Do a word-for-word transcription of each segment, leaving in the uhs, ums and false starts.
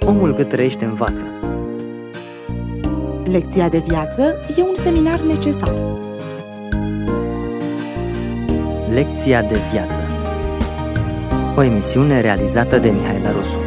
Omul cât trăiește învață. Lecția de viață e un seminar necesar. Lecția de viață. O emisiune realizată de Mihaela Rusu.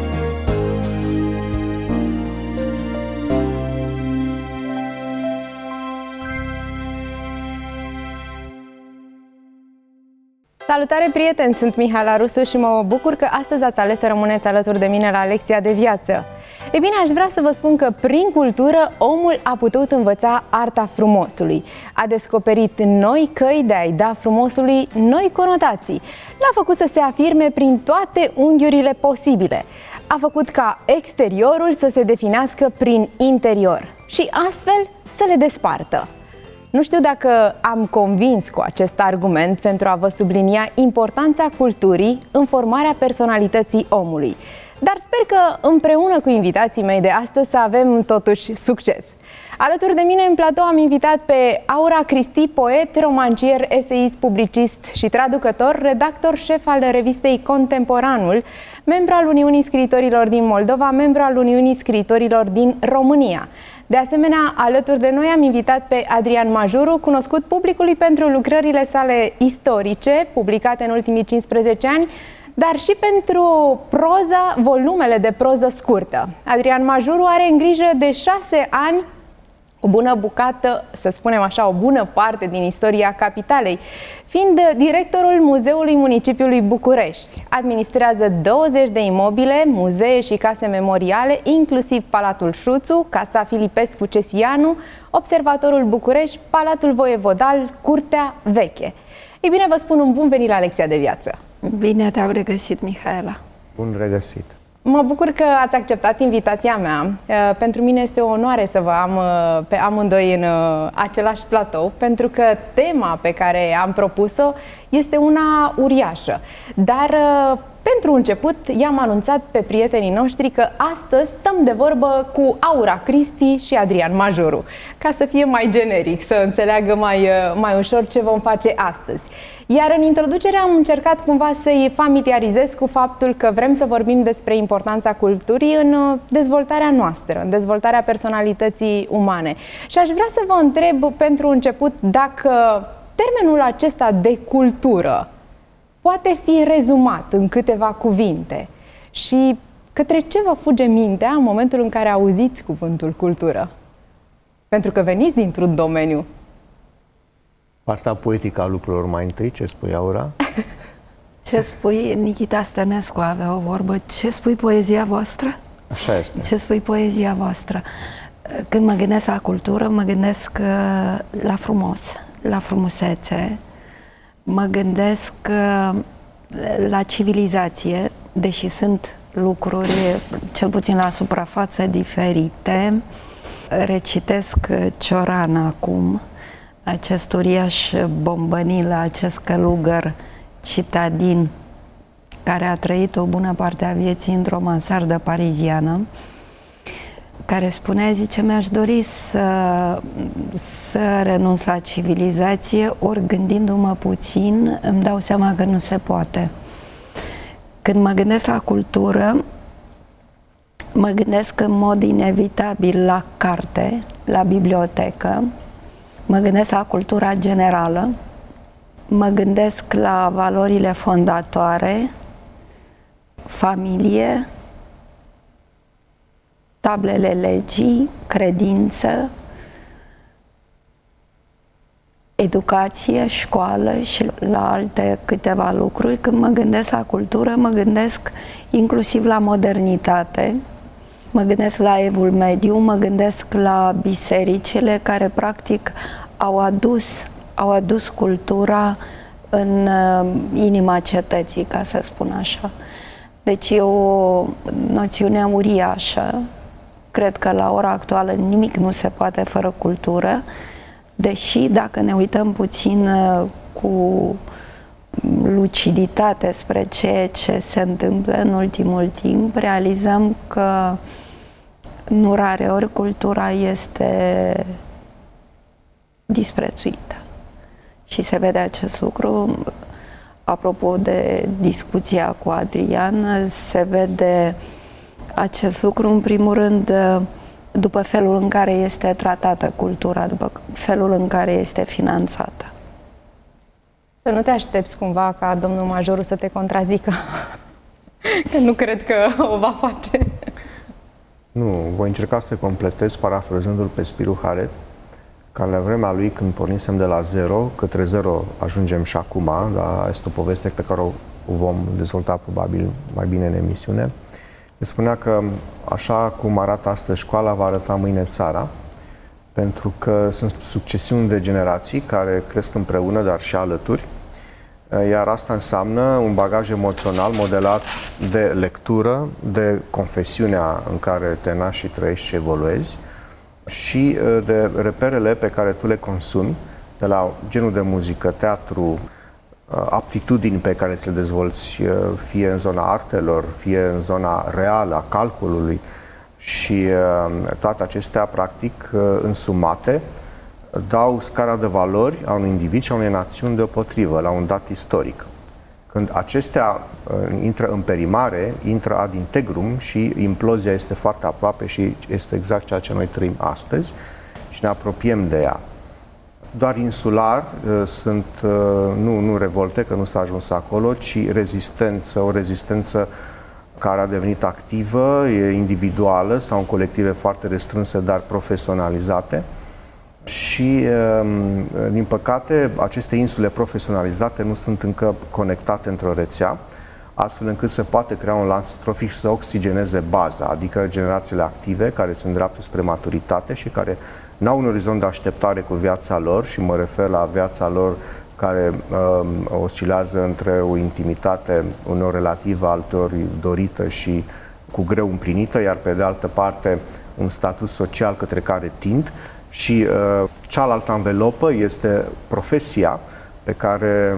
Salutare, prieteni! Sunt Mihaela Rusu și mă bucur că astăzi ați ales să rămâneți alături de mine la Lecția de viață. E bine, aș vrea să vă spun că prin cultură omul a putut învăța arta frumosului. A descoperit noi căi de a-i da frumosului noi conotații. L-a făcut să se afirme prin toate unghiurile posibile. A făcut ca exteriorul să se definească prin interior și astfel să le despartă. Nu știu dacă am convins cu acest argument pentru a vă sublinia importanța culturii în formarea personalității omului, dar sper că împreună cu invitații mei de astăzi să avem totuși succes. Alături de mine în platou am invitat pe Aura Cristi, poet, romancier, eseist, publicist și traducător, redactor șef al revistei Contemporanul, membru al Uniunii Scriitorilor din Moldova, membru al Uniunii Scriitorilor din România. De asemenea, alături de noi am invitat pe Adrian Majuru, cunoscut publicului pentru lucrările sale istorice, publicate în ultimii cincisprezece ani, dar și pentru proza, volumele de proză scurtă. Adrian Majuru are în grijă de șase ani o bună bucată, să spunem așa, o bună parte din istoria capitalei, fiind directorul Muzeului Municipiului București. Administrează douăzeci de imobile, muzee și case memoriale, inclusiv Palatul Șuțu, Casa Filipescu Cesianu, Observatorul București, Palatul Voievodal, Curtea Veche. Ei bine, vă spun un bun venit la Lecția de viață! Bine te-am regăsit, Mihaela! Bun regăsit! Mă bucur că ați acceptat invitația mea. Pentru mine este o onoare să vă am pe amândoi în același platou, pentru că tema pe care am propus-o este una uriașă. Dar pentru început i-am anunțat pe prietenii noștri că astăzi stăm de vorbă cu Aura Cristi și Adrian Majuru, ca să fie mai generic, să înțeleagă mai, mai ușor ce vom face astăzi. Iar în introducere am încercat cumva să-i familiarizez cu faptul că vrem să vorbim despre importanța culturii în dezvoltarea noastră, în dezvoltarea personalității umane. Și aș vrea să vă întreb pentru început dacă termenul acesta de cultură poate fi rezumat în câteva cuvinte și către ce vă fuge mintea în momentul în care auziți cuvântul cultură? Pentru că veniți dintr-un domeniu. Partea poetică a lucrurilor mai întâi, ce spui, Aura? Ce spui, Nikita Stănescu avea o vorbă, ce spui poezia voastră? Așa este. Ce spui poezia voastră? Când mă gândesc la cultură, mă gândesc la frumos, la frumusețe, mă gândesc la civilizație, deși sunt lucruri, cel puțin la suprafață, diferite. Recitesc Cioran acum, acest uriaș bombănil, acest călugăr citadin care a trăit o bună parte a vieții într-o mansardă pariziană, care spunea, zice, mi-aș dori să, să renunț la civilizație, ori gândindu-mă puțin îmi dau seama că nu se poate. Când mă gândesc la cultură, mă gândesc în mod inevitabil la carte, la bibliotecă, mă gândesc la cultura generală, mă gândesc la valorile fondatoare, familie, tablele legii, credință, educație, școală și la alte câteva lucruri. Când mă gândesc la cultură, mă gândesc inclusiv la modernitate, mă gândesc la Evul Mediu, mă gândesc la bisericile care practic au adus, au adus cultura în uh, inima cetății, ca să spun așa. Deci e o noțiune uriașă. Cred că la ora actuală nimic nu se poate fără cultură, deși dacă ne uităm puțin uh, cu luciditate spre ceea ce se întâmplă în ultimul timp, realizăm că nu rare ori cultura este disprețuită. Și se vede acest lucru, apropo de discuția cu Adrian, se vede Acest lucru, în primul rând, după felul în care este tratată cultura, după felul în care este finanțată. Să nu te aștepți cumva ca domnul majorul să te contrazică, că nu cred că o va face. Nu, voi încerca să completez parafrazându-l pe Spiru Haret, ca la vremea lui, când pornisem de la zero, către zero ajungem și acum, dar este o poveste pe care o vom dezvolta probabil mai bine în emisiune. Îmi spunea că așa cum arată astăzi școala, va arăta mâine țara, pentru că sunt succesiuni de generații care cresc împreună, dar și alături, iar asta înseamnă un bagaj emoțional modelat de lectură, de confesiunea în care te naști și trăiești și evoluezi și de reperele pe care tu le consumi, de la genul de muzică, teatru, aptitudini pe care ți le dezvolți, fie în zona artelor, fie în zona reală, a calculului, și toate acestea, practic, însumate, dau scara de valori a unui individ și a unei națiuni deopotrivă, la un dat istoric. Când acestea intră în perimare, intră ad integrum și implozia este foarte aproape și este exact ceea ce noi trăim astăzi și ne apropiem de ea. Doar insular sunt, nu, nu revolte, că nu s-a ajuns acolo, ci rezistență, o rezistență care a devenit activă, individuală sau în colective foarte restrânse, dar profesionalizate. Și, din păcate, aceste insule profesionalizate nu sunt încă conectate într-o rețea, astfel încât se poate crea un lanț trofic și să oxigeneze baza, adică generațiile active care se îndreaptă spre maturitate și care n-au un orizont de așteptare cu viața lor, și mă refer la viața lor care uh, oscilează între o intimitate uneori relativă, alteori dorită și cu greu împlinită, iar pe de altă parte un statut social către care tind, și uh, cealaltă anvelopă este profesia pe care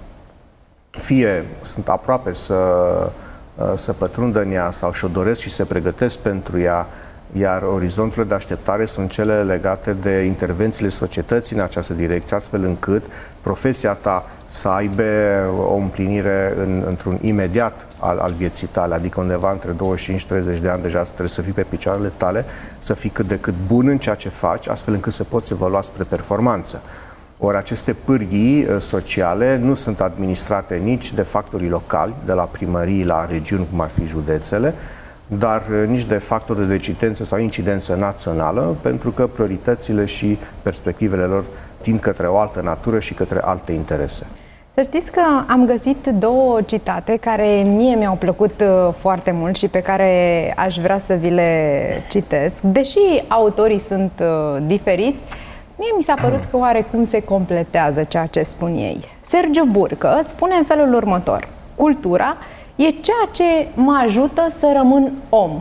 fie sunt aproape să, uh, să pătrundă în ea sau și-o doresc și se pregătesc pentru ea, iar orizonturile de așteptare sunt cele legate de intervențiile societății în această direcție, astfel încât profesia ta să aibă o împlinire în, într-un imediat al, al vieții tale, adică undeva între douăzeci și cinci treizeci de ani deja trebuie să fii pe picioarele tale, să fii cât de cât bun în ceea ce faci, astfel încât să poți evolua spre performanță. Ori aceste pârghii sociale nu sunt administrate nici de factorii locali, de la primării la regiuni, cum ar fi județele, dar nici de factori de decidență sau incidență națională, pentru că prioritățile și perspectivele lor tind către o altă natură și către alte interese. Să știți că am găsit două citate care mie mi-au plăcut foarte mult și pe care aș vrea să vi le citesc. Deși autorii sunt diferiți, mie mi s-a părut că oarecum se completează ceea ce spun ei. Sergiu Burcă spune în felul următor: cultura e ceea ce mă ajută să rămân om.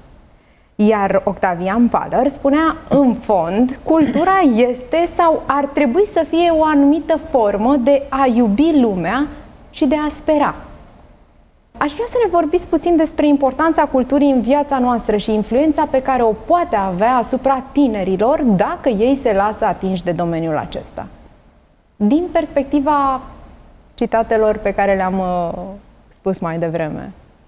Iar Octavian Paler spunea, în fond, cultura este sau ar trebui să fie o anumită formă de a iubi lumea și de a spera. Aș vrea să ne vorbiți puțin despre importanța culturii în viața noastră și influența pe care o poate avea asupra tinerilor dacă ei se lasă atinși de domeniul acesta. Din perspectiva citatelor pe care le-am uh, spus mai devreme.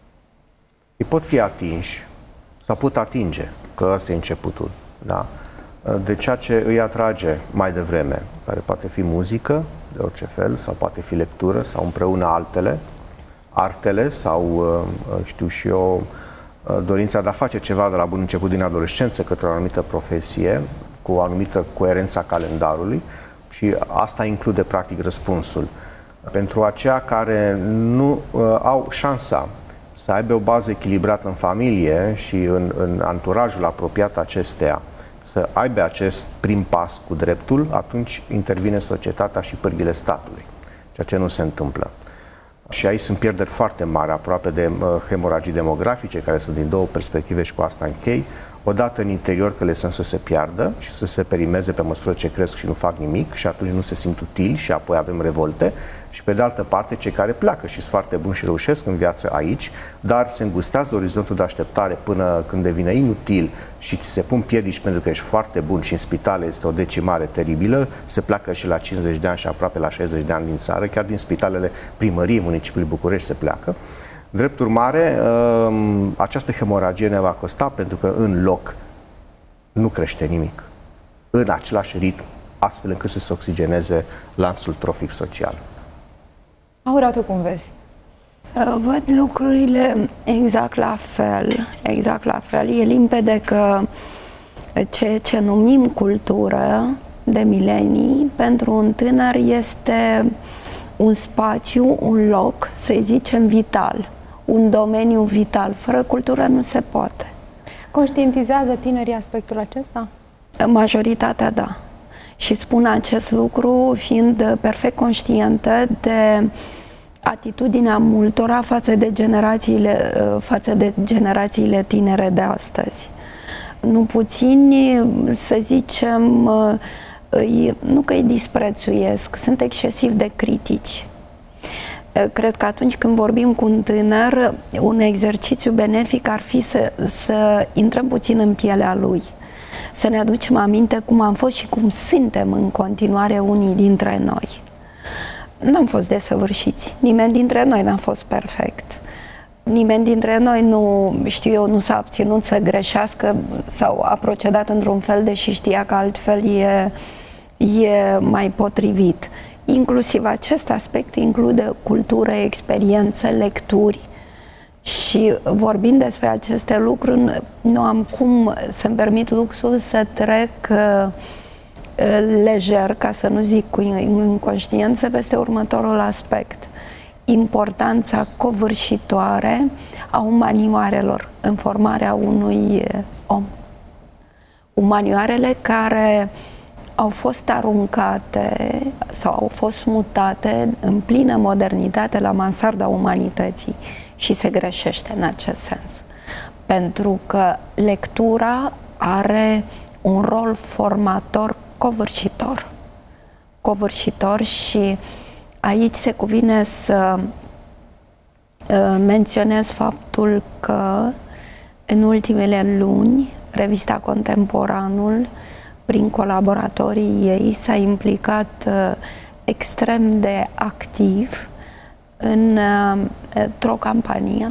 Ei pot fi atinși sau pot atinge, că ăsta e începutul, da? De ceea ce îi atrage mai devreme, care poate fi muzică de orice fel, sau poate fi lectură, sau împreună altele, artele, sau, știu și eu, dorința de a face ceva de la bun început din adolescență către o anumită profesie, cu o anumită coerență a calendarului, și asta include practic răspunsul. Pentru aceia care nu uh, au șansa să aibă o bază echilibrată în familie și în, în anturajul apropiat acesteia, să aibă acest prim pas cu dreptul, atunci intervine societatea și pârghile statului, ceea ce nu se întâmplă. Și aici sunt pierderi foarte mari, aproape de uh, hemoragii demografice, care sunt din două perspective și cu asta închei. Odată în interior, că le sunt să se piardă și să se perimeze pe măsură ce cresc și nu fac nimic și atunci nu se simt utili și apoi avem revolte. Și pe de altă parte, cei care pleacă și sunt foarte buni și reușesc în viață aici, dar se îngustează orizontul de așteptare până când devine inutil și ți se pun piedici pentru că ești foarte bun și în spitale este o decimare teribilă, se pleacă și la cincizeci de ani și aproape la șaizeci de ani din țară, chiar din spitalele primăriei municipiului București se pleacă. Drept urmare, această hemoragie ne va costa, pentru că în loc nu crește nimic, în același ritm, astfel încât să se oxigeneze lanțul trofic social. Aura, tu cum vezi? Văd lucrurile exact la fel, exact la fel. E limpede că ceea ce numim cultură de milenii, pentru un tânăr este un spațiu, un loc, să zicem, vital, un domeniu vital. Fără cultură nu se poate. Conștientizează tinerii aspectul acesta? Majoritatea, da. Și spun acest lucru fiind perfect conștientă de atitudinea multora față de generațiile, față de generațiile tinere de astăzi. Nu puțini, să zicem, îi, nu că îi disprețuiesc, sunt excesiv de critici. Cred că atunci când vorbim cu un tânăr, un exercițiu benefic ar fi să, să intrăm puțin în pielea lui, să ne aducem aminte cum am fost și cum suntem în continuare unii dintre noi. N-am fost desăvârșiți, nimeni dintre noi n-a fost perfect. Nimeni dintre noi nu, știu eu, nu s-a abținut să greșească sau a procedat într-un fel, deși știa că altfel e, e mai potrivit. Inclusiv acest aspect include cultură, experiențe, lecturi și vorbind despre aceste lucruri, nu am cum să-mi permit luxul să trec uh, lejer, ca să nu zic cu inconștiență, peste următorul aspect. Importanța covârșitoare a umanioarelor în formarea unui om. Umanioarele care au fost aruncate sau au fost mutate în plină modernitate la mansarda umanității și se greșește în acest sens. Pentru că lectura are un rol formator covârșitor. Covârșitor și aici se cuvine să uh, menționez faptul că în ultimele luni revista Contemporanul, prin colaboratorii ei, s-a implicat uh, extrem de activ în, uh, într-o campanie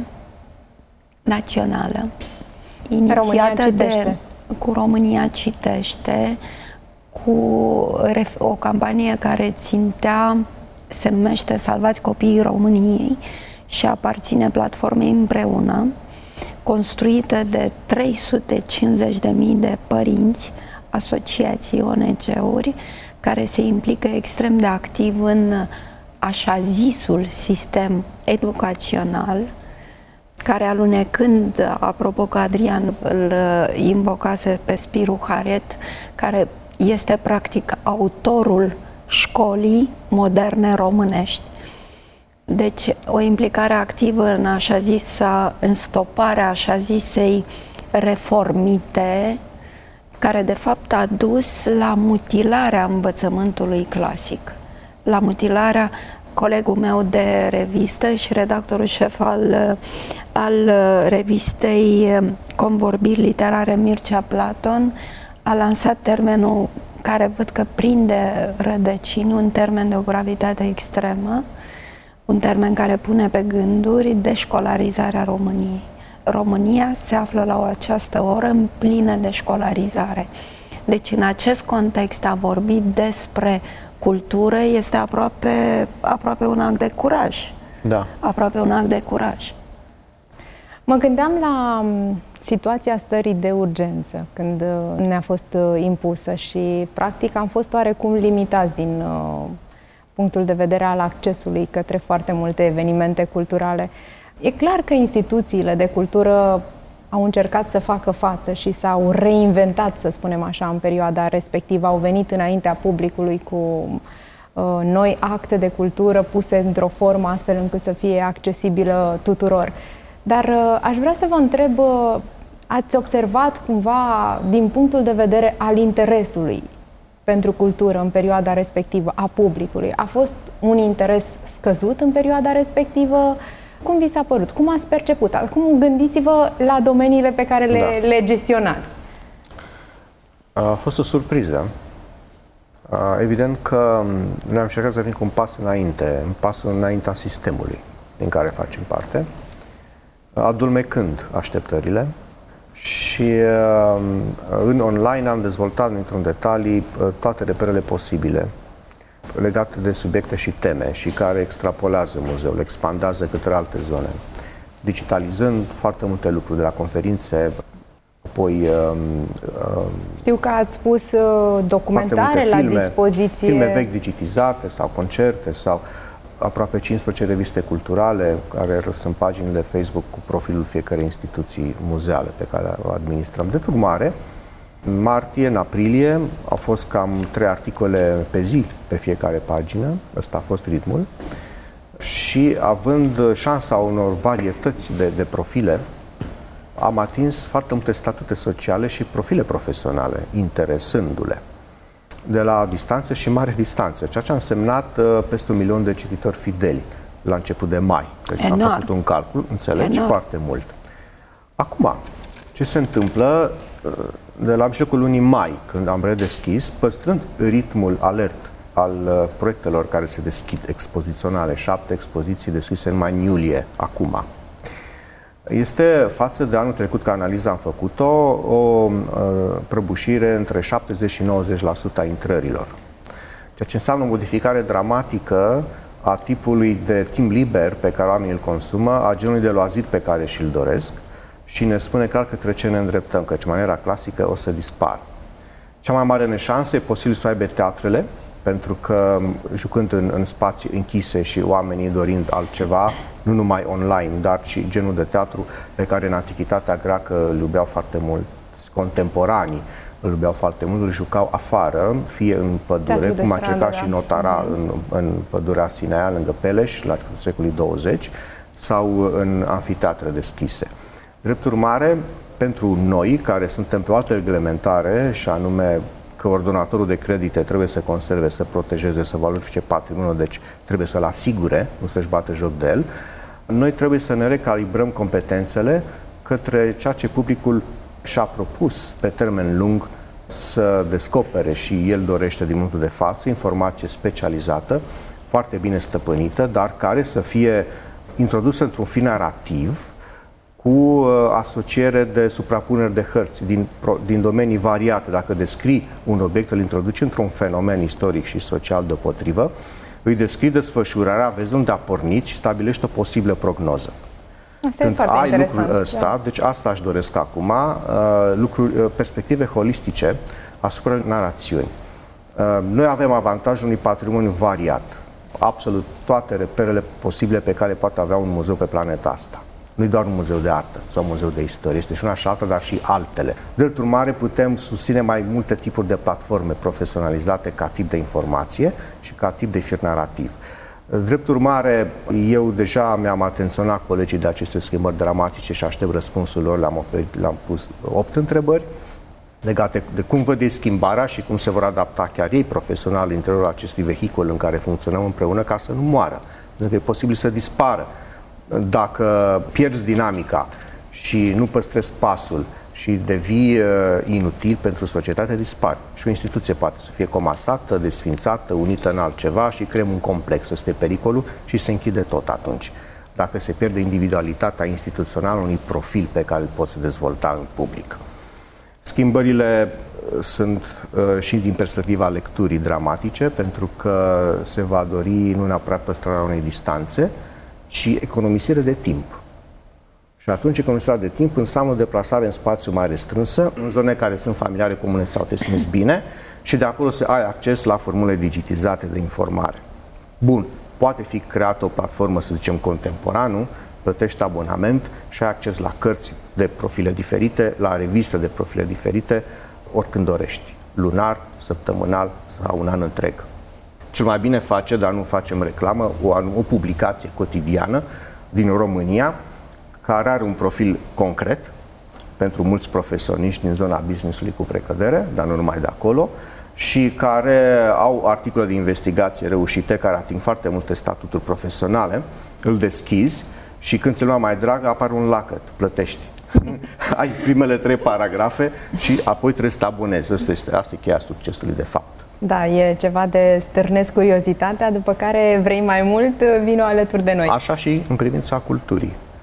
națională inițiată de, cu România Citește, cu o campanie care țintea, se numește Salvați Copiii României și aparține platformei Împreună, construită de trei sute cincizeci de mii de părinți, asociații, O N G-uri, care se implică extrem de activ în așa zisul sistem educațional, care alunecând, apropo că Adrian îl invocase pe Spiru Haret, care este practic autorul școlii moderne românești. Deci o implicare activă în așa zisa, în stoparea așa zisei reformite, care de fapt a dus la mutilarea învățământului clasic, la mutilarea. Colegul meu de revistă și redactorul șef al, al revistei Convorbiri Literare, Mircea Platon, a lansat termenul care văd că prinde rădăcini, un termen de o gravitate extremă, un termen care pune pe gânduri deșcolarizarea României. România se află la această oră în plină deșcolarizare. Deci în acest context a vorbit despre cultură este aproape, aproape un act de curaj. Da. Aproape un act de curaj. Mă gândeam la situația stării de urgență, când ne-a fost impusă și practic am fost oarecum limitați din uh, punctul de vedere al accesului către foarte multe evenimente culturale. E clar că instituțiile de cultură au încercat să facă față și s-au reinventat, să spunem așa, în perioada respectivă. Au venit înaintea publicului cu uh, noi acte de cultură puse într-o formă astfel încât să fie accesibilă tuturor. Dar uh, aș vrea să vă întreb, uh, ați observat cumva, din punctul de vedere al interesului pentru cultură în perioada respectivă, a publicului, a fost un interes scăzut în perioada respectivă? Cum vi s-a părut? Cum ați perceput? Acum gândiți-vă la domeniile pe care le, da. le gestionați. A fost o surpriză. Evident că noi am încercat să venim cu un pas înainte, un pas înaintea sistemului din care facem parte. adulmecând așteptările și în online am dezvoltat într-un detalii toate reperele posibile legate de subiecte și teme și care extrapolează muzeul, expandează către alte zone, digitalizând foarte multe lucruri de la conferințe, apoi știu că ați pus documentare la filme, dispoziție. Filme vechi digitizate sau concerte sau aproape cincisprezece reviste culturale care sunt paginile Facebook cu profilul fiecărei instituții muzeale pe care o administrăm. De urmare, în martie, în aprilie, au fost cam trei articole pe zi pe fiecare pagină, ăsta a fost ritmul, și având șansa unor varietăți de, de profile, am atins foarte multe statute sociale și profile profesionale, interesându-le, de la distanță și mare distanță, ceea ce a însemnat uh, peste un milion de cititori fideli la început de mai. Deci Enorm. am făcut un calcul, înțelegi, Enorm. foarte mult. Acum, ce se întâmplă de la mijlocul lunii mai, când am redeschis, păstrând ritmul alert al uh, proiectelor care se deschid expoziționale, șapte expoziții deschise în mai în iulie, acum. Este, față de anul trecut, că analiza am făcut-o, o uh, prăbușire între șaptezeci și nouăzeci la sută a intrărilor. Ceea ce înseamnă o modificare dramatică a tipului de timp liber pe care oamenii îl consumă, a genului de loazir pe care și-l doresc și ne spune clar către ce ne îndreptăm, căci maniera clasică o să dispară. Cea mai mare neșansă e posibil să aibă teatrele, pentru că jucând în, în spații închise și oamenii dorind altceva, nu numai online, dar și genul de teatru pe care în antichitatea greacă îl iubeau foarte mult, contemporanii îl iubeau foarte mult, îl jucau afară, fie în pădure, cum a încercat și Notara în, în pădurea Sinaia, lângă Peleș, la începutul secolului douăzeci, sau în amfiteatre deschise. Drept urmare, pentru noi, care suntem pe o altă reglementare, și anume că ordonatorul de credite trebuie să conserve, să protejeze, să valorifice patrimoniul, deci trebuie să-l asigure, nu să-și bată joc de el, noi trebuie să ne recalibrăm competențele către ceea ce publicul și-a propus pe termen lung să descopere și el dorește din momentul de față, informație specializată, foarte bine stăpânită, dar care să fie introdusă într-un fi narrativ cu asociere de suprapuneri de hărți din, din domenii variate. Dacă descrii un obiect, îl introduci într-un fenomen istoric și social deopotrivă, îi descrii desfășurarea, vezi unde a pornit și stabilești o posibilă prognoză. Asta Când e foarte ai interesant. lucrul ăsta, da. Deci asta își doresc acum, uh, lucruri, uh, perspective holistice asupra narațiuni. Uh, noi avem avantajul unui patrimoniu variat, absolut toate reperele posibile pe care poate avea un muzeu pe planeta asta. Nu e doar un muzeu de artă sau un muzeu de istorie, este și una și alta, dar și altele. Drept urmare, putem susține mai multe tipuri de platforme profesionalizate ca tip de informație și ca tip de fir narrativ. Drept urmare, eu deja mi-am atenționat colegii de aceste schimbări dramatice și aștept răspunsul lor, le-am oferit, le-am pus opt întrebări legate de cum văd ei schimbarea și cum se vor adapta chiar ei profesional în interiorul acestui vehicul în care funcționăm împreună ca să nu moară, pentru că e posibil să dispară. Dacă pierzi dinamica și nu păstrezi pasul și devii uh, inutil pentru societate, dispari. Și o instituție poate să fie comasată, desfințată, unită în altceva și creăm un complex. Ăsta e pericolul și se închide tot atunci. Dacă se pierde individualitatea instituțională unui profil pe care îl poți dezvolta în public. Schimbările sunt uh, și din perspectiva lecturii dramatice, pentru că se va dori nu neapărat păstrarea unei distanțe, ci economisire de timp. Și atunci economisirea de timp înseamnă deplasare în spațiu mai restrânsă, în zone care sunt familiare, comune sau te simți bine și de acolo să ai acces la formule digitizate de informare. Bun, poate fi creată o platformă, să zicem, contemporană, plătești abonament și ai acces la cărți de profile diferite, la reviste de profile diferite, oricând dorești, lunar, săptămânal sau un an întreg. Cel mai bine face, dar nu facem reclamă, o, o publicație cotidiană din România, care are un profil concret pentru mulți profesioniști din zona business-ului cu precădere, dar nu numai de acolo, și care au articole de investigație reușite, care ating foarte multe statuturi profesionale, îl deschizi și când ți-e lumea mai dragă, apare un lacăt, plătești. Ai primele trei paragrafe și apoi trebuie să te abonezi. Asta este, asta e cheia succesului, de fapt. Da, e ceva de stârnesc curiozitatea, după care vrei mai mult, vino alături de noi. Așa și în privința culturii.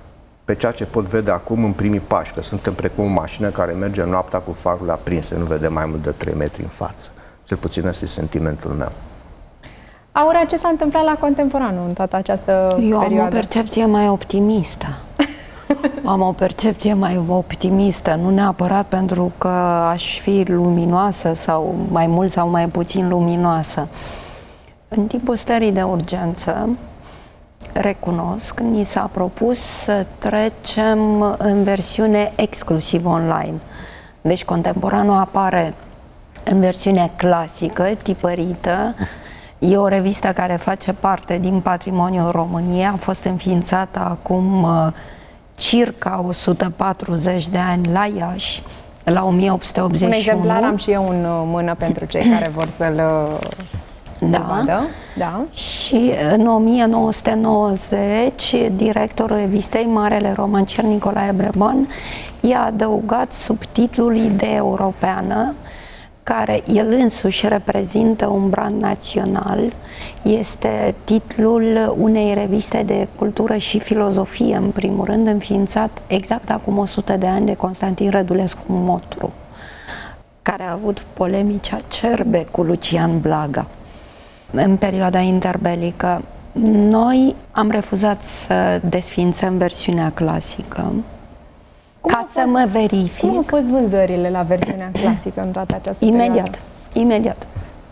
pe ceea ce pot vede acum în primii pași, că suntem precum o mașină care merge noaptea cu farurile aprinse, nu vede mai mult de trei metri în față. Cel puțin ăsta e sentimentul meu. Aura, ce s-a întâmplat la Contemporanul în toată această Eu perioadă? am o percepție mai optimistă. Am o percepție mai optimistă, nu neapărat pentru că aș fi luminoasă sau mai mult sau mai puțin luminoasă. În timpul stării de urgență, recunosc, ni s-a propus să trecem în versiune exclusiv online. Deci Contemporanul apare în versiune clasică, tipărită. E o revistă care face parte din patrimoniul României, a fost înființată acum circa o sută patruzeci de ani la Iași, la o mie opt sute optzeci și unu. Un exemplar am și eu în mână pentru cei care vor să-l da. vadă. Da. Și în o mie nouă sute nouăzeci, directorul revistei, marele romancier Nicolae Breban, i-a adăugat subtitlul Idee Europeană, care el însuși reprezintă un brand național. Este titlul unei reviste de cultură și filozofie, în primul rând, înființat exact acum o sută de ani de Constantin Rădulescu Motru, care a avut polemici acerbe cu Lucian Blaga în perioada interbelică. Noi am refuzat să desființăm versiunea clasică, Cum ca fost, să mă verific. Cum au fost vânzările la versiunea clasică în toată această Imediat, perioadă? imediat.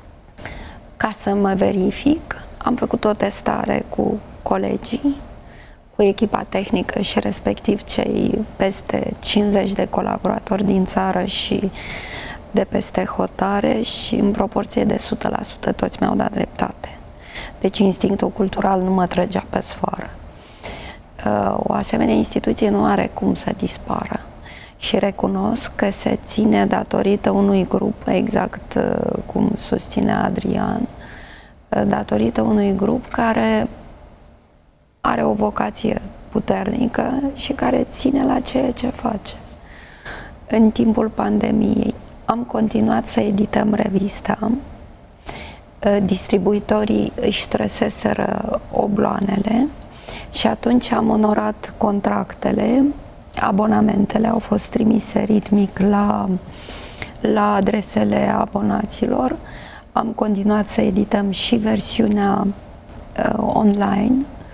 Ca să mă verific, am făcut o testare cu colegii, cu echipa tehnică și respectiv cei peste cincizeci de colaboratori din țară și de peste hotare și în proporție de o sută la sută toți mi-au dat dreptate. Deci instinctul cultural nu mă trăgea pe sfoară. O asemenea instituție nu are cum să dispară și recunosc că se ține datorită unui grup, exact cum susține Adrian, datorită unui grup care are o vocație puternică și care ține la ceea ce face. În timpul pandemiei am continuat să edităm revista, distribuitorii își trăseseră obloanele și atunci am onorat contractele, abonamentele au fost trimise ritmic la, la adresele abonaților. Am continuat să edităm și versiunea uh, online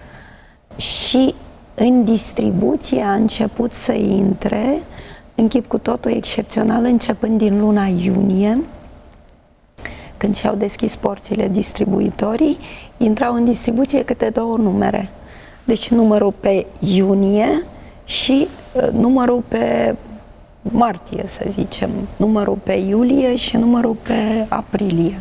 și în distribuție a început să intre în chip cu totul excepțional, începând din luna iunie, când și-au deschis porțile distribuitorii, intrau în distribuție câte două numere. Deci numărul pe iunie și uh, numărul pe martie, să zicem, numărul pe iulie și numărul pe aprilie.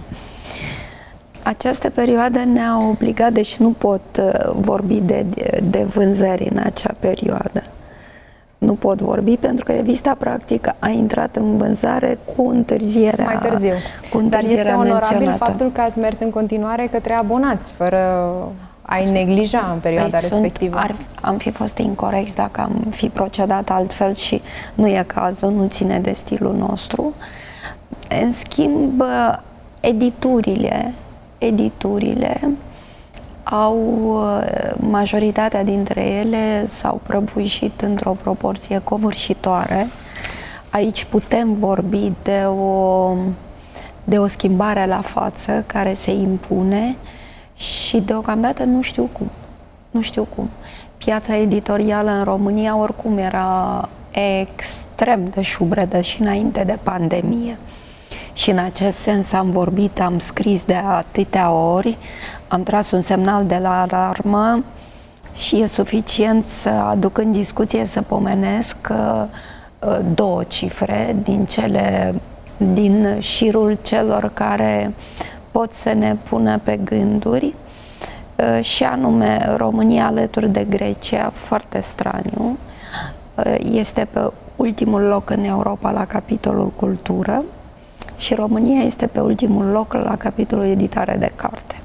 Această perioadă ne-a obligat, deci nu pot uh, vorbi de, de, de vânzări în acea perioadă. Nu pot vorbi pentru că revista practic a intrat în vânzare cu întârzierea mai târziu. Cu întârzierea Dar este onorabil menționată. faptul că ați mers în continuare către abonați, fără a-i neglija în perioada păi respectivă. Sunt, ar, am fi fost incorect dacă am fi procedat altfel și nu e cazul, nu ține de stilul nostru. În schimb, editurile, editurile au, majoritatea dintre ele s-au prăbușit într-o proporție covârșitoare. Aici putem vorbi de o, de o schimbare la față care se impune și deocamdată nu știu cum. Nu știu cum. Piața editorială în România oricum era extrem de șubredă și înainte de pandemie. Și în acest sens am vorbit, am scris de atâtea ori, am tras un semnal de la alarmă și e suficient să aduc în discuție, să pomenesc uh, două cifre din cele, din șirul celor care pot să ne pună pe gânduri, uh, și anume România alături de Grecia, foarte straniu, uh, este pe ultimul loc în Europa la capitolul cultură și România este pe ultimul loc la capitolul editare de carte.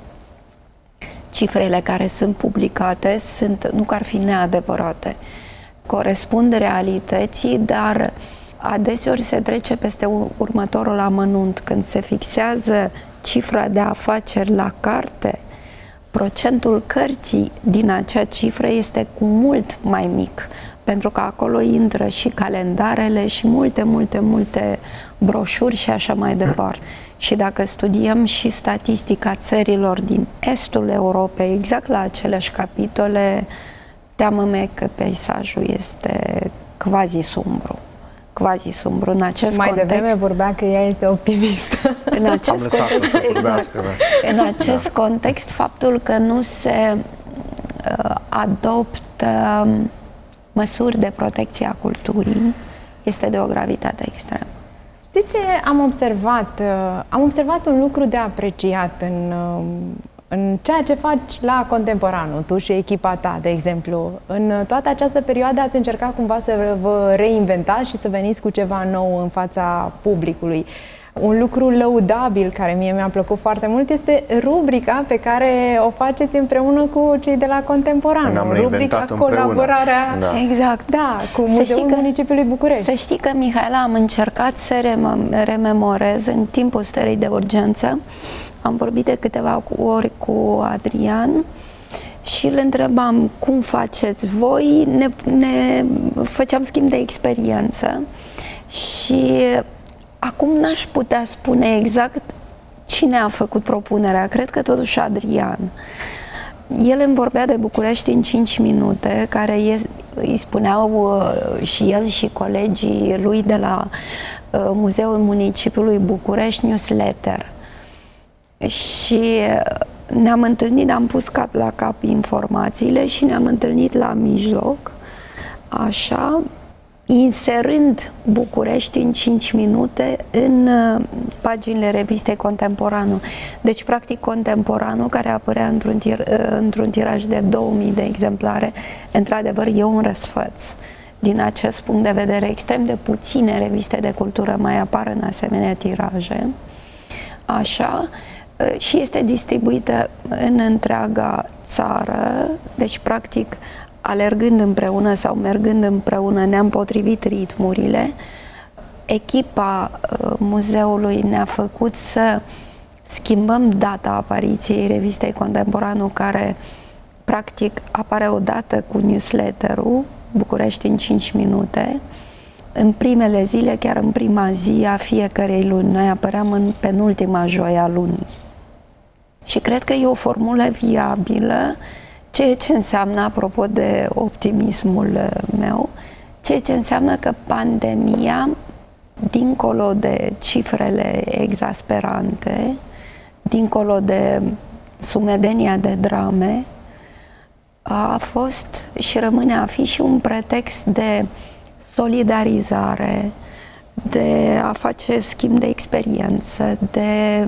Cifrele care sunt publicate sunt, nu că ar fi neadevărate, corespund realității, dar adeseori se trece peste următorul amănunt. Când se fixează cifra de afaceri la carte, procentul cărții din acea cifră este cu mult mai mic pentru că acolo intră și calendarele și multe, multe, multe broșuri și așa mai departe. Și dacă studiem și statistica țărilor din estul Europei, exact la aceleași capitole, teamă-me că peisajul este quasi sumbru. Quasi sumbru. În acest mai context, devreme vorbea că ea este optimistă. În acest context, exact, în acest da. context, faptul că nu se uh, adoptă măsuri de protecție a culturii este de o gravitate extremă. Știi ce am observat? Am observat un lucru de apreciat în, în ceea ce faci la Contemporanul, tu și echipa ta, de exemplu. În toată această perioadă ați încercat cumva să vă reinventați și să veniți cu ceva nou în fața publicului. Un lucru lăudabil care mie mi-a plăcut foarte mult este rubrica pe care o faceți împreună cu cei de la Contemporanul. Ne-am rubrica Colaborarea da. Exact. Da, cu Muzeul că, Municipiului București. Să știi că, Mihaela, am încercat să rem- rememorez în timpul stării de urgență. Am vorbit de câteva ori cu Adrian și îl întrebam cum faceți voi, ne, ne făceam schimb de experiență și acum n-aș putea spune exact cine a făcut propunerea, cred că totuși Adrian. El îmi vorbea de București în cinci minute, care e, îi spuneau uh, și el și colegii lui de la uh, Muzeul Municipiului București newsletter. Și ne-am întâlnit, am pus cap la cap informațiile și ne-am întâlnit la mijloc, așa, inserând București în cinci minute în uh, paginile revistei Contemporanul. Deci, practic, Contemporanul, care apărea într-un, tir, uh, într-un tiraj de două mii de exemplare, într-adevăr, e un răsfăț. Din acest punct de vedere, extrem de puține reviste de cultură mai apar în asemenea tiraje. Așa, uh, și este distribuită în întreaga țară, deci, practic, alergând împreună sau mergând împreună, ne-am potrivit ritmurile. Echipa uh, muzeului ne-a făcut să schimbăm data apariției revistei Contemporanul, care practic apare odată cu newsletterul București în cinci minute. În primele zile, chiar în prima zi a fiecărei luni, noi apăream în penultima joi a lunii. Și cred că e o formulă viabilă, ceea ce înseamnă, apropo de optimismul meu, ceea ce înseamnă că pandemia, dincolo de cifrele exasperante, dincolo de sumedenia de drame, a fost și rămâne a fi și un pretext de solidarizare, de a face schimb de experiență, de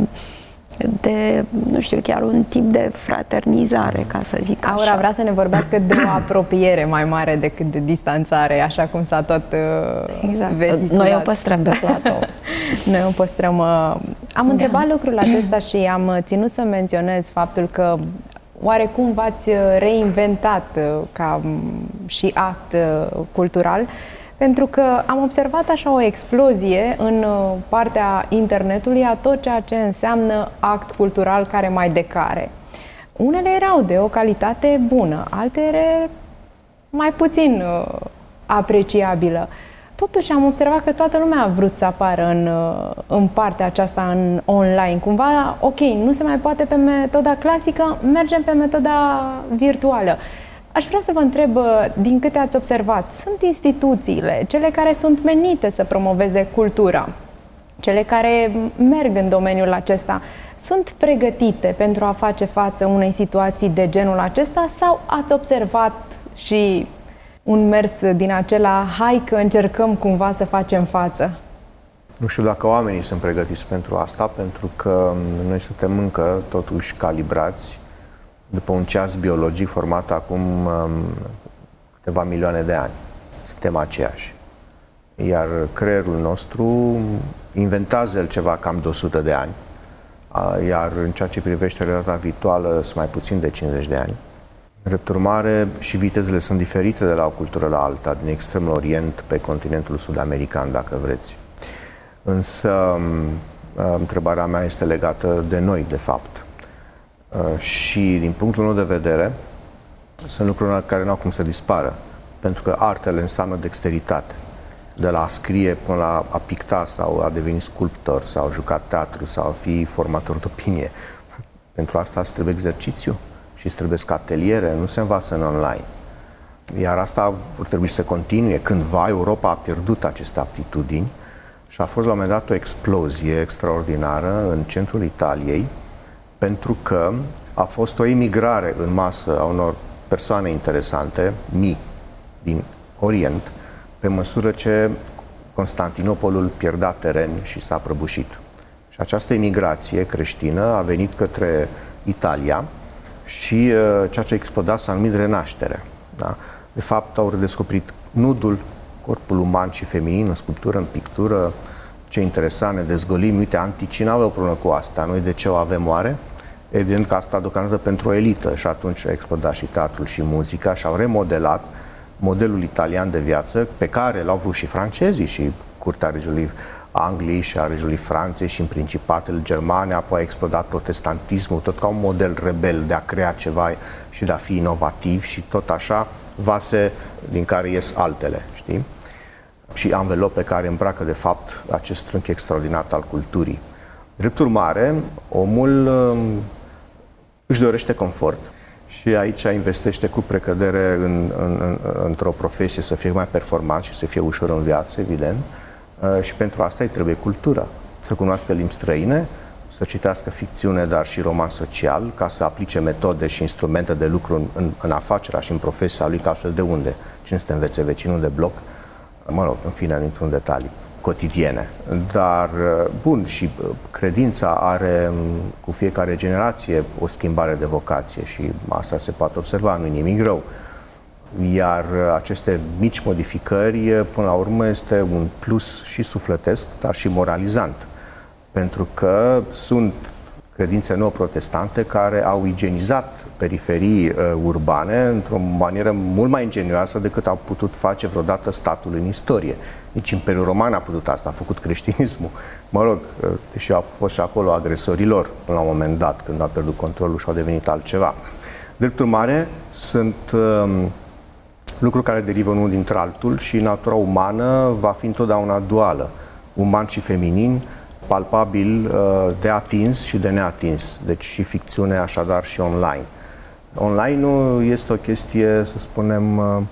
de, nu știu, chiar un tip de fraternizare, ca să zic așa. Aura vrea să ne vorbească de o apropiere mai mare decât de distanțare, așa cum s-a tot uh, exact. vehiculat. Noi o păstrăm pe platou. Noi o păstrăm. Uh, am da. întrebat lucrul acesta și am ținut să menționez faptul că oarecum v-ați reinventat uh, ca și act uh, cultural, pentru că am observat așa o explozie în partea internetului a tot ceea ce înseamnă act cultural care mai decare. Unele erau de o calitate bună, altele mai puțin uh, apreciabilă. Totuși am observat că toată lumea a vrut să apară în, uh, în partea aceasta în online. Cumva, ok, nu se mai poate pe metoda clasică, mergem pe metoda virtuală. Aș vrea să vă întreb, din câte ați observat, sunt instituțiile, cele care sunt menite să promoveze cultura, cele care merg în domeniul acesta, sunt pregătite pentru a face față unei situații de genul acesta sau ați observat și un mers din acela, hai că încercăm cumva să facem față? Nu știu dacă oamenii sunt pregătiți pentru asta, pentru că noi suntem încă totuși calibrați după un ceas biologic format acum um, câteva milioane de ani. Suntem aceiași. Iar creierul nostru inventează el ceva cam de o sută de ani. Iar în ceea ce privește realitatea virtuală sunt mai puțin de cincizeci de ani. Drept urmare, și vitezele sunt diferite de la o cultură la alta, din extremul orient pe continentul sud-american, dacă vreți. Însă, întrebarea mea este legată de noi, de fapt. Și din punctul meu de vedere, sunt lucruri care nu au cum să dispară. pentru că artele înseamnă dexteritate. De la a scrie până la a picta sau a deveni sculptor sau a juca teatru sau a fi formator de opinie. Pentru asta îți trebuie exercițiu și îți trebuie ateliere, nu se învață în online. Iar asta vor trebui să continue. Cândva Europa a pierdut aceste aptitudini și a fost la un moment dat o explozie extraordinară în centrul Italiei, pentru că a fost o emigrare în masă a unor persoane interesante, mii, din Orient, pe măsură ce Constantinopolul pierdea teren și s-a prăbușit. Și această emigrație creștină a venit către Italia și uh, ceea ce exploda s-a numit renaștere. Da? De fapt, au redescoperit nudul, corpul uman și feminin, în sculptură, în pictură. Ce interesant, ne dezgolim. Uite, anticii n-aveau o problemă cu asta. Noi de ce o avem oare? Evident că asta deocamdată pentru o elită și atunci a explodat și teatrul și muzica și au remodelat modelul italian de viață pe care l-au vrut și francezii și curtea regelui Angliei și a regelui Franței și în principatele germane, apoi a explodat protestantismul, tot ca un model rebel de a crea ceva și de a fi inovativ și tot așa vase din care ies altele, știi? Și anvelope care îmbracă de fapt acest trunchi extraordinar al culturii. Drept urmare, omul își dorește confort și aici investește cu precădere în, în, în, într-o profesie să fie mai performant și să fie ușor în viață, evident, și pentru asta îi trebuie cultură. Să cunoască limbi străine, să citească ficțiune, dar și roman social, ca să aplice metode și instrumente de lucru în, în, în afacerea și în profesia lui, că altfel de unde? Cine să te învețe vecinul de bloc? Mă rog, în fine, nu intru în detalii cotidiene. Dar, bun, și credința are cu fiecare generație o schimbare de vocație și asta se poate observa, nu-i nimic rău. Iar aceste mici modificări, până la urmă, este un plus și sufletesc, dar și moralizant. Pentru că sunt credințe neoprotestante care au igienizat periferii uh, urbane într-o manieră mult mai ingenioasă decât au putut face vreodată statul în istorie. Nici Imperiul Roman a putut asta, a făcut creștinismul. Mă rog, uh, deși au fost și acolo agresorilor până la un moment dat, când au pierdut controlul și au devenit altceva. Drept urmare, sunt uh, lucruri care derivă unul dintre altul și natura umană va fi întotdeauna duală, uman și feminin, palpabil de atins și de neatins, deci și ficțiune, așadar și online. Online-ul este o chestie, să spunem,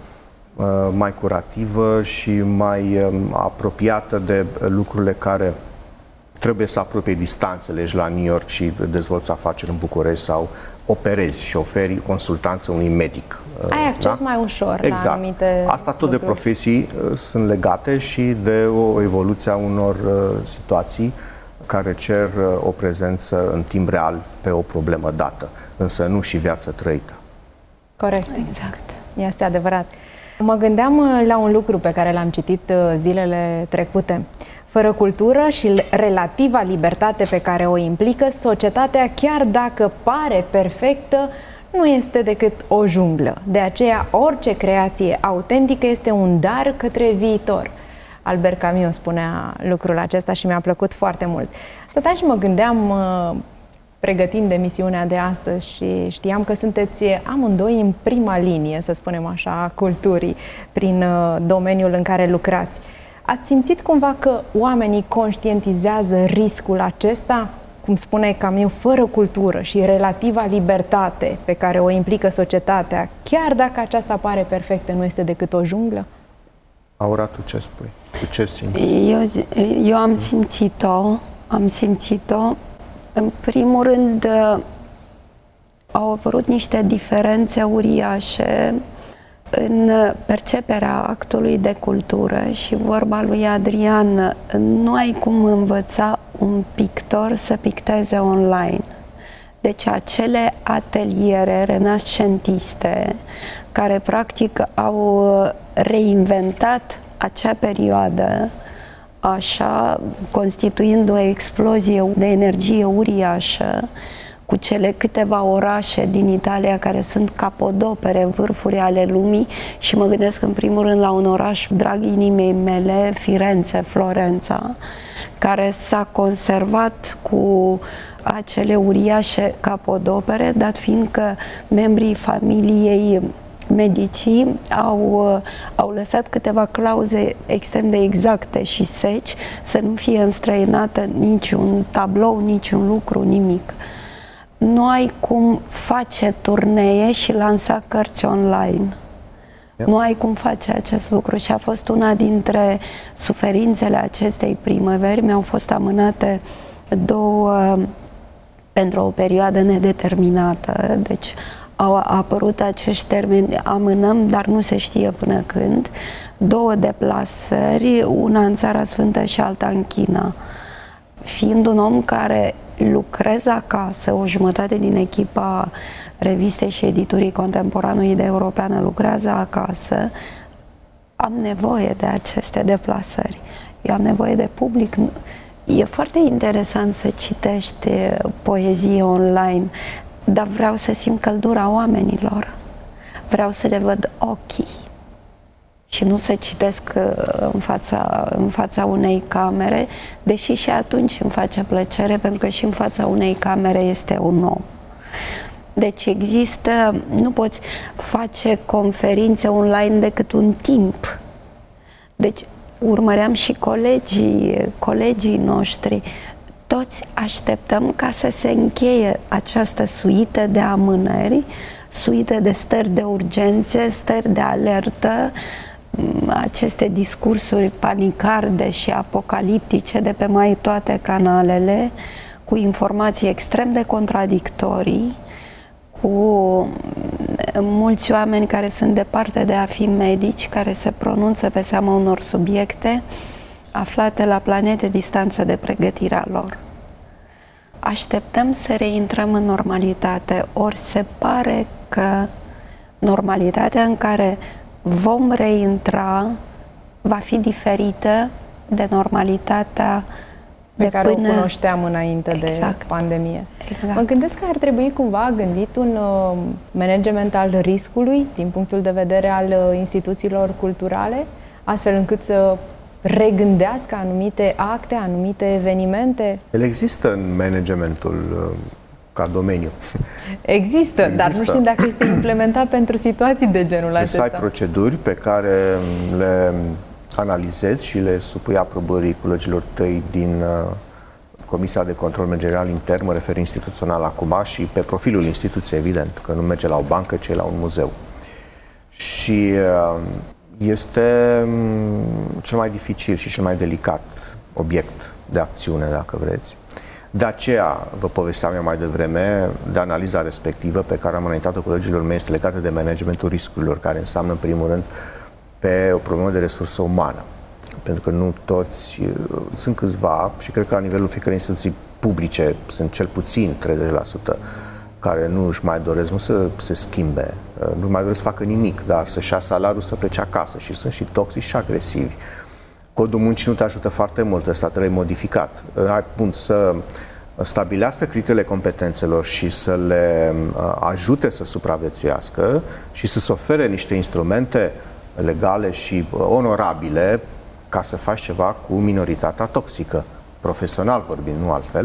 mai curativă și mai apropiată de lucrurile care trebuie să apropie distanțele. Ești la New York și dezvolți afaceri în București sau operezi și oferi consultanță unui medic. Ai acces da? mai ușor exact. la anumite Asta tot lucruri. De profesii uh, sunt legate și de o evoluție a unor uh, situații care cer uh, o prezență în timp real pe o problemă dată, însă nu și viață trăită. Corect. Exact. Este adevărat. Mă gândeam la un lucru pe care l-am citit zilele trecute. Fără cultură și relativa libertate pe care o implică, societatea, chiar dacă pare perfectă, nu este decât o junglă. De aceea, orice creație autentică este un dar către viitor. Albert Camus spunea lucrul acesta și mi-a plăcut foarte mult. Stăteam și mă gândeam, pregătind de emisiunea de astăzi, și știam că sunteți amândoi în prima linie, să spunem așa, a culturii, prin domeniul în care lucrați. Ați simțit cumva că oamenii conștientizează riscul acesta? Cum spune Camus, fără cultură și relativa libertate pe care o implică societatea, chiar dacă aceasta pare perfectă, nu este decât o junglă? Aura, tu ce spui? Tu ce simți? Eu, eu am simțit-o, am simțit-o. În primul rând, au apărut niște diferențe uriașe în perceperea actului de cultură și vorba lui Adrian, nu ai cum învăța un pictor să picteze online. Deci acele ateliere renascentiste care practic au reinventat acea perioadă, așa, constituind o explozie de energie uriașă, cu cele câteva orașe din Italia care sunt capodopere, vârfuri ale lumii, și mă gândesc în primul rând la un oraș drag inimii mele, Firenze, Florența, care s-a conservat cu acele uriașe capodopere, dat fiind că membrii familiei medicii au, au lăsat câteva clauze extrem de exacte și seci, să nu fie înstrăinată niciun tablou, niciun lucru, nimic. Nu ai cum face turnee și lansa cărți online. Nu ai cum face acest lucru și a fost una dintre suferințele acestei primăveri. Mi-au fost amânate două pentru o perioadă nedeterminată, deci au apărut acești termeni, amânăm, dar nu se știe până când, două deplasări, una în Țara Sfântă și alta în China. Fiind un om care lucrez acasă, o jumătate din echipa revistei și editurii Contemporaneoide Europeană lucrează acasă, am nevoie de aceste deplasări. Eu am nevoie de public. E foarte interesant să citești poezie online, dar vreau să simt căldura oamenilor. Vreau să le văd ochii. Și nu să citesc în fața, în fața unei camere, deși și atunci îmi face plăcere, pentru că și în fața unei camere este un om. Deci există, nu poți face conferințe online decât un timp. Deci urmăream și colegii, colegii noștri, toți așteptăm ca să se încheie această suită de amânări, suită de stări de urgențe, stări de alertă, aceste discursuri panicarde și apocaliptice de pe mai toate canalele, cu informații extrem de contradictorii, cu mulți oameni care sunt departe de a fi medici, care se pronunță pe seama unor subiecte aflate la planete distanță de pregătirea lor. Așteptăm să reintrăm în normalitate, ori se pare că normalitatea în care vom reintra va fi diferită de normalitatea pe de care până... o cunoșteam înainte exact. de pandemie. Exact. Mă gândesc că ar trebui cumva gândit un uh, management al riscului din punctul de vedere al uh, instituțiilor culturale, astfel încât să regândească anumite acte, anumite evenimente. El există în managementul uh, ca domeniu. Există, există, dar nu știm dacă este implementat pentru situații de genul acesta. Să ai proceduri pe care le analizezi și le supui aprobării colegilor tăi din uh, Comisia de Control Managerial Intern, mă refer instituțional acum, și pe profilul instituției, evident, că nu merge la o bancă, ci la un muzeu. Și uh, este um, cel mai dificil și cel mai delicat obiect de acțiune, dacă vreți. De aceea, vă povesteam eu mai devreme, de analiza respectivă pe care am înaintat-o colegilor mei, este legată de managementul riscurilor, care înseamnă, în primul rând, pe o problemă de resursă umană. Pentru că nu toți, sunt câțiva, și cred că la nivelul fiecărei instituții publice sunt cel puțin treizeci la sută care nu își mai doresc, nu să se schimbe, nu mai doresc să facă nimic, dar să-și ia salariul, să plece acasă, și sunt și toxici și agresivi. Codul muncii nu te ajută foarte mult, ăsta trebuie modificat. Hai, bun, să stabilească criteriile competențelor și să le ajute să supraviețuiască și să-ți ofere niște instrumente legale și onorabile ca să faci ceva cu minoritatea toxică, profesional vorbind, nu altfel.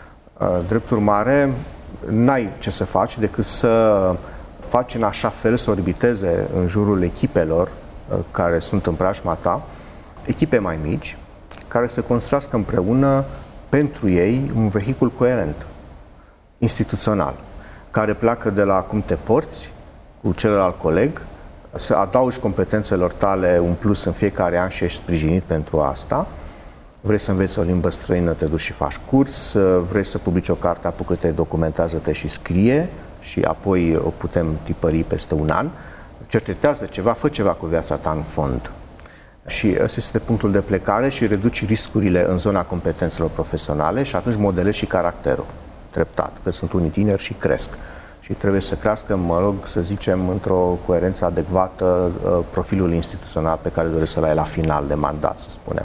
Drept urmare, n-ai ce să faci decât să faci în așa fel să orbiteze în jurul echipelor care sunt în preajma ta, echipe mai mici, care să construiască împreună pentru ei un vehicul coerent, instituțional, care pleacă de la cum te porți cu celălalt coleg, să adaugi competențelor tale un plus în fiecare an și ești sprijinit pentru asta. Vrei să înveți o limbă străină, te duci și faci curs, vrei să publici o carte, apucă-te, documentează-te și scrie și apoi o putem tipări peste un an. Cercetează ceva, fă ceva cu viața ta în fond. Și ăsta este punctul de plecare și reduci riscurile în zona competențelor profesionale și atunci modelezi și caracterul treptat, că sunt unii tineri și cresc. Și trebuie să crească, mă rog, să zicem, într-o coerență adecvată profilul instituțional pe care doresc să-l ai la final de mandat, să spunem.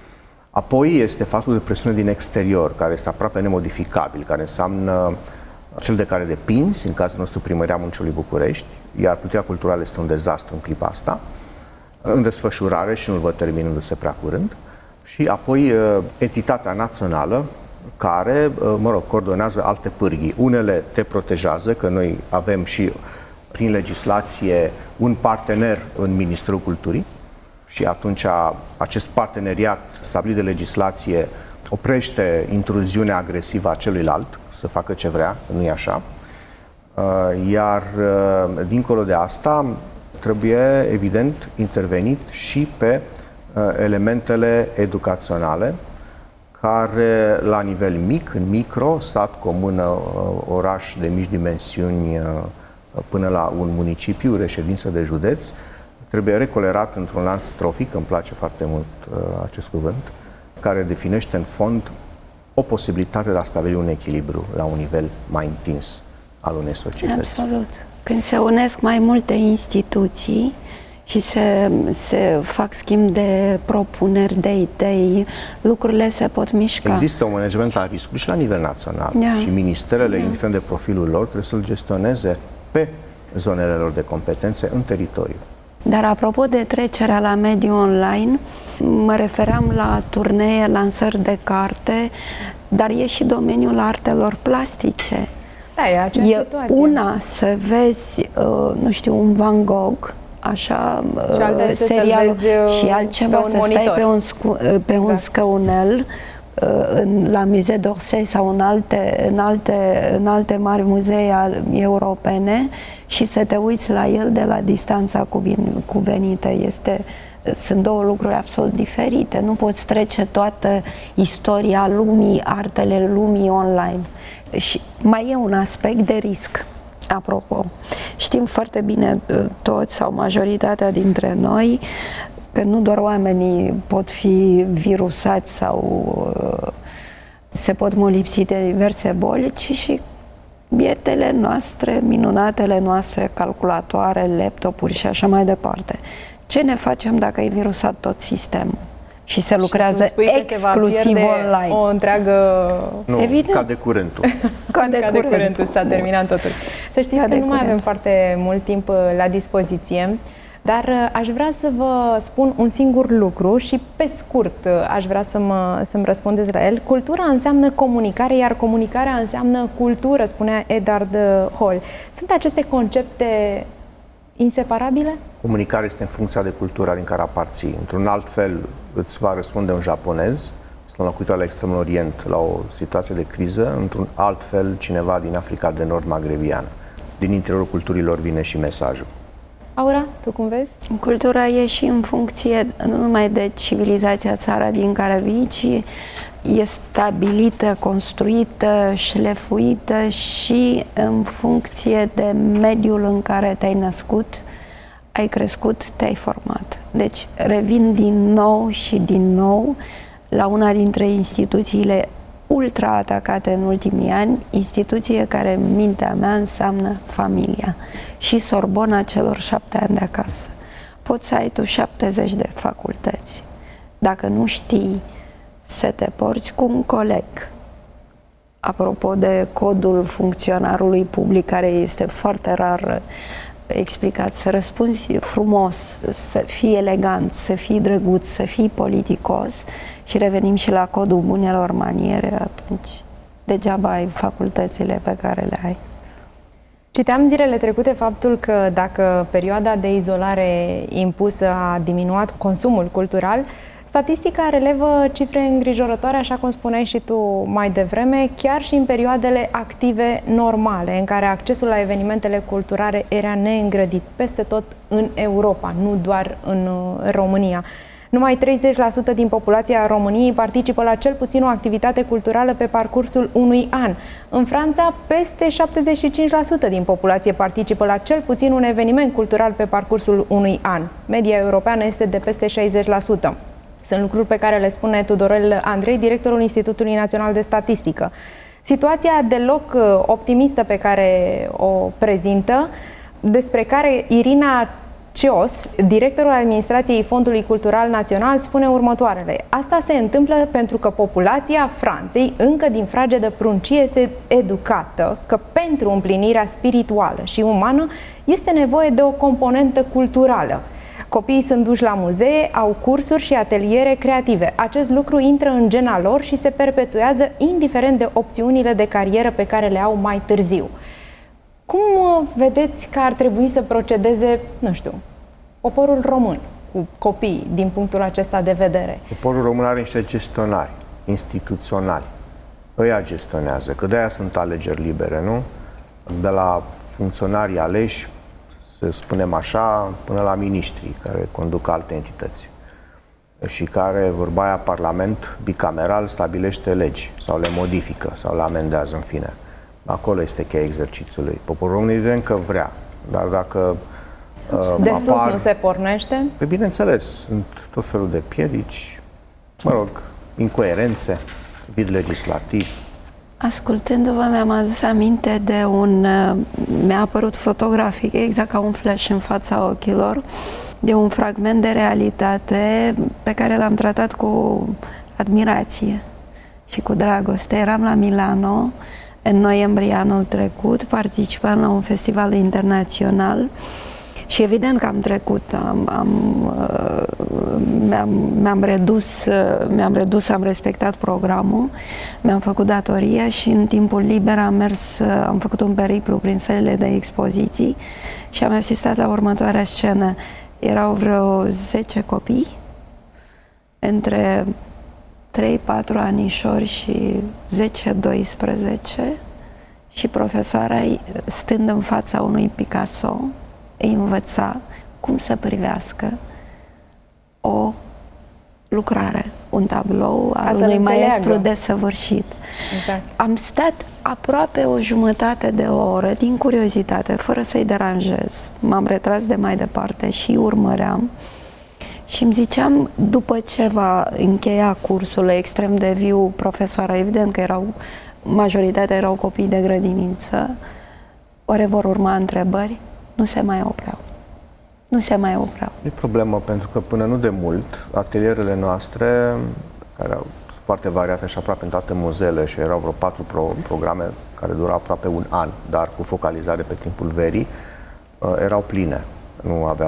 Apoi este factorul de presiune din exterior, care este aproape nemodificabil, care înseamnă cel de care depinzi, în cazul nostru Primăria Municipiului București, iar politica culturală este un dezastru în clipa asta, în desfășurare și nu-l văd terminându-se prea curând, și apoi entitatea națională, care, mă rog, coordonează alte pârghii. Unele te protejează, că noi avem și prin legislație un partener în Ministerul Culturii și atunci acest parteneriat stabilit de legislație oprește intruziunea agresivă a celuilalt să facă ce vrea, nu-i așa. Iar dincolo de asta trebuie evident intervenit și pe elementele educaționale care la nivel mic, în micro, sat, comună, oraș de mici dimensiuni până la un municipiu, reședință de județ, trebuie recolerat într-un lanț trofic, îmi place foarte mult acest cuvânt, care definește în fond o posibilitate de a stabili un echilibru la un nivel mai întins al unei societăți. Absolut. Când se unesc mai multe instituții și se, se fac schimb de propuneri, de idei, lucrurile se pot mișca. Există un management la riscuri și la nivel național. Da. Și ministerele, Da. indiferent de profilul lor, trebuie să-l gestioneze pe zonele lor de competențe în teritoriu. Dar apropo de trecerea la mediul online, mă refeream la turnee, lansări de carte, dar e și domeniul artelor plastice. Da, e acea E situație. una să vezi, uh, nu știu, un Van Gogh, așa, Și alta uh, este să-l serial, vezi, uh, și altceva pe un să stai monitor. pe un, scu, uh, pe un Exact. scăunel uh, în, la Musée d'Orsay sau în alte, în, alte, în alte mari muzee al- europene și să te uiți la el de la distanța cuvin, cuvenită. Este, sunt două lucruri absolut diferite. Nu poți trece toată istoria lumii, artele lumii online. Și mai e un aspect de risc. Apropo, știm foarte bine toți sau majoritatea dintre noi că nu doar oamenii pot fi virusați sau uh, se pot molipsi de diverse boli, ci și bietele noastre, minunatele noastre, calculatoare, laptopuri și așa mai departe. Ce ne facem dacă e virusat tot sistemul? Și se lucrează Și tu spui că exclusiv se va pierde online. o întreagă... Nu, Evident. ca de curentul. Ca de Ca de curent. curentul, s-a terminat totul. Să știți Ca că de nu mai curent. avem foarte mult timp uh, la dispoziție, dar uh, aș vrea să vă spun un singur lucru și pe scurt uh, aș vrea să mă, să-mi răspundeți la el. Cultura înseamnă comunicare, iar comunicarea înseamnă cultură, spunea Edward Hall. Sunt aceste concepte inseparabile? Comunicarea este în funcția de cultura din care aparții. Într-un alt fel îți va răspunde un japonez, să înlocuitor la Extremul Orient, la o situație de criză, într-un alt fel cineva din Africa de Nord magrebiană. Din interiorul culturilor vine și mesajul. Aura, tu cum vezi? Cultura e și în funcție nu numai de civilizația țara din care vii, ci e stabilită, construită, șlefuită și în funcție de mediul în care te-ai născut, ai crescut, te-ai format. Deci revin din nou și din nou la una dintre instituțiile ultra atacate în ultimii ani, instituție care în mintea mea înseamnă familia și Sorbona celor șapte ani de acasă. Poți să ai tu șaptezeci de facultăți. Dacă nu știi să te porți cu un coleg, apropo de codul funcționarului public, care este foarte rar explicat, să răspunzi frumos, să fii elegant, să fii drăguț, să fii politicos și revenim și la codul bunelor maniere, atunci degeaba ai facultățile pe care le ai. Citeam zilele trecute faptul că dacă perioada de izolare impusă a diminuat consumul cultural, statistica relevă cifre îngrijorătoare, așa cum spuneai și tu mai devreme, chiar și în perioadele active normale, în care accesul la evenimentele culturale era neîngrădit peste tot în Europa, nu doar în România. Numai treizeci la sută din populația României participă la cel puțin o activitate culturală pe parcursul unui an. În Franța, peste șaptezeci și cinci la sută din populație participă la cel puțin un eveniment cultural pe parcursul unui an. Media europeană este de peste șaizeci la sută. Sunt lucruri pe care le spune Tudorel Andrei, directorul Institutului Național de Statistică. Situația deloc optimistă pe care o prezintă, despre care Irina Cios, directorul administrației Fondului Cultural Național, spune următoarele. Asta se întâmplă pentru că populația Franței, încă din fragedă pruncie, este educată că pentru împlinirea spirituală și umană este nevoie de o componentă culturală. Copiii sunt duși la muzee, au cursuri și ateliere creative. Acest lucru intră în gena lor și se perpetuează indiferent de opțiunile de carieră pe care le au mai târziu. Cum vedeți că ar trebui să procedeze, nu știu, poporul român cu copiii din punctul acesta de vedere? Poporul român are niște gestionari instituționali. Ăia gestionează, că de-aia sunt alegeri libere, nu? De la funcționarii aleși, să spunem așa, până la miniștrii care conduc alte entități și care, vorba aia, Parlament bicameral stabilește legi sau le modifică sau le amendează, în fine. Acolo este cheia exercițiului. Poporul român evident că vrea, dar dacă uh, de apar... sus nu se pornește? Păi bineînțeles, sunt tot felul de piedici, mă rog, incoerențe, vid legislativ. Ascultându-vă, mi-am adus aminte de un... mi-a apărut fotografic, exact ca un flash în fața ochilor, de un fragment de realitate pe care l-am tratat cu admirație și cu dragoste. Eram la Milano în noiembrie anul trecut, participam la un festival internațional și evident că am trecut, am, am, mi-am, mi-am redus, mi-am redus, am respectat programul, mi-am făcut datoria și în timpul liber am mers, am făcut un periplu prin sălile de expoziții și am asistat la următoarea scenă. Erau vreo zece copii, între trei patru anișori și zece doisprezece și profesoara, stând în fața unui Picasso, îi învăța cum să privească o lucrare, un tablou al unui maestru desăvârșit. Exact. Am stat aproape o jumătate de oră din curiozitate, fără să-i deranjez. M-am retras de mai departe și urmăream și îmi ziceam, după ce va încheia cursul extrem de viu, profesoara, evident că erau, majoritatea erau copii de grădiniță, oare vor urma întrebări? Nu se mai opreau. Nu se mai opreau. E problemă pentru că până nu de mult, atelierele noastre, care au sunt foarte variate și aproape în toate muzeele și erau vreo patru pro programe care durau aproape un an, dar cu focalizare pe timpul verii, erau pline. Nu aveam...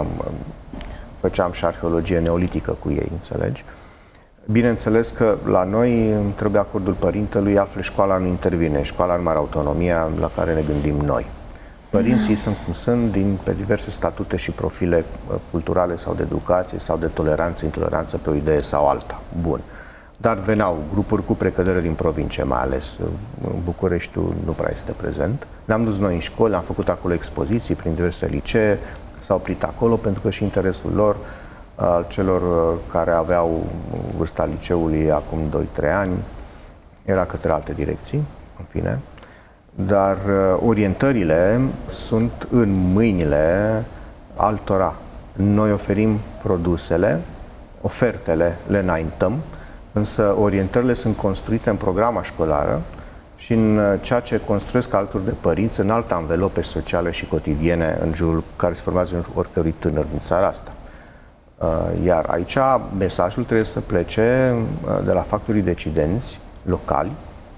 Făceam și arheologie neolitică cu ei, înțelegi? Bineînțeles că la noi trebuie acordul părintelui, altfel școala nu intervine. Școala nu are autonomia la care ne gândim noi. Părinții sunt cum sunt, din, pe diverse statute și profile culturale sau de educație sau de toleranță, intoleranță pe o idee sau alta. Bun. Dar veneau grupuri cu precădere din provincie, mai ales Bucureștiul nu prea este prezent. Ne-am dus noi în școli, am făcut acolo expoziții prin diverse licee, s-au oprit acolo pentru că și interesul lor, al celor care aveau vârsta liceului acum doi trei ani, era către alte direcții, în fine. Dar orientările sunt în mâinile altora. Noi oferim produsele, ofertele le înaintăm, însă orientările sunt construite în programa școlară și în ceea ce construiesc alături de părinți, în alte anvelope sociale și cotidiene în jurul care se formează în oricărui tânăr din țara asta. Iar aici mesajul trebuie să plece de la factorii decidenți locali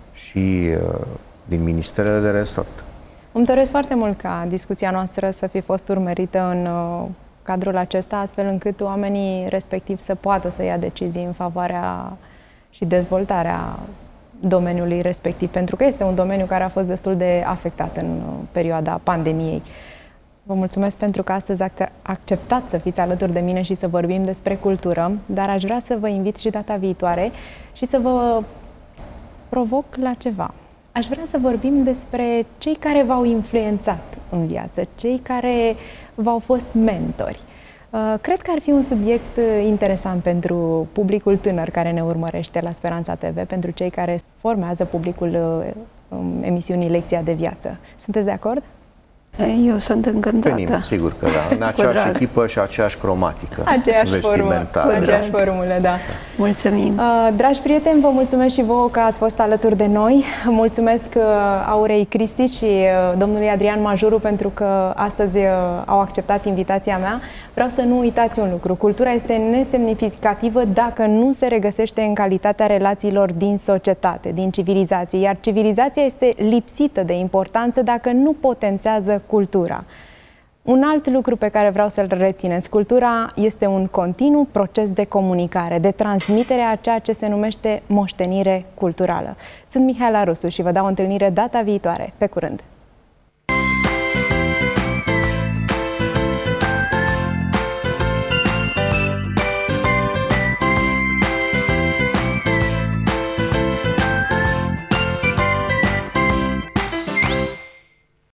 și din ministerele de resort. Îmi doresc foarte mult ca discuția noastră să fi fost urmărită în cadrul acesta, astfel încât oamenii respectiv să poată să ia decizii în favoarea și dezvoltarea domeniului respectiv, pentru că este un domeniu care a fost destul de afectat în perioada pandemiei. Vă mulțumesc pentru că astăzi acceptați să fiți alături de mine și să vorbim despre cultură, dar aș vrea să vă invit și data viitoare și să vă provoc la ceva. Aș vrea să vorbim despre cei care v-au influențat în viață, cei care v-au fost mentori. Cred că ar fi un subiect interesant pentru publicul tânăr care ne urmărește la Speranța T V, pentru cei care formează publicul emisiunii Lecția de Viață. Sunteți de acord? Eu sunt încântată. Pe nimeni, sigur că da. În aceeași echipă și aceeași cromatică. Aceeași formulă, aceeași formulă, da. Mulțumim. Uh, dragi prieteni, vă mulțumesc și vouă că ați fost alături de noi. Mulțumesc uh, Aurei Cristi și uh, domnului Adrian Majuru pentru că astăzi uh, au acceptat invitația mea. Vreau să nu uitați un lucru. Cultura este nesemnificativă dacă nu se regăsește în calitatea relațiilor din societate, din civilizație. Iar civilizația este lipsită de importanță dacă nu potențează cultura. Un alt lucru pe care vreau să-l rețineți, cultura este un continuu proces de comunicare, de transmitere a ceea ce se numește moștenire culturală. Sunt Mihaela Rusu și vă dau o întâlnire data viitoare. Pe curând!